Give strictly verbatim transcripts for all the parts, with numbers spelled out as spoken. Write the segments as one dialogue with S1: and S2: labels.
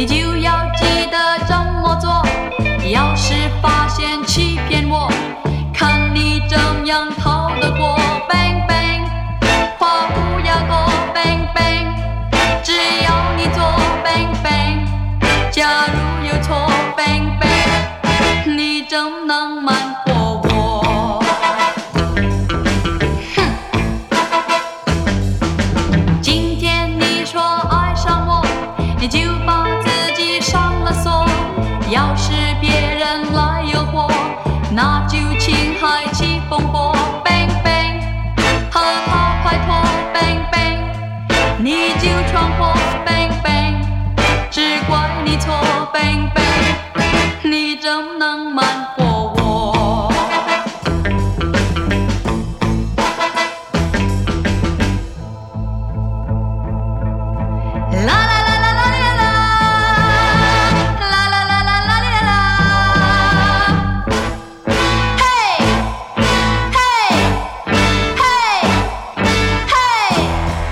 S1: 你就要记得这么做。要是发现欺骗我，看你怎样逃得过。bang bang， 跨不要过 bang bang， 只要你做 bang bang， 假如有错 bang bang， 你怎能瞒过我？哼！今天你说爱上我，你就把自己上了锁。要是别人来诱惑，那就请海起风波 bang bang， 和他拍拖 bang bang， 你就闯祸 bang bang， 只怪你错 bang bang， 你怎能瞒过我？啦啦啦啦啦啦啦，啦啦啦啦啦啦啦，嘿，嘿，嘿，嘿。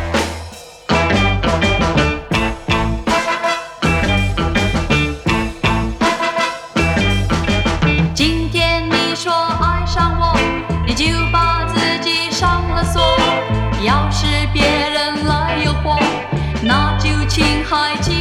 S1: 今天你说爱上我，你就把自己上了锁。要是别人来诱惑，那就请海起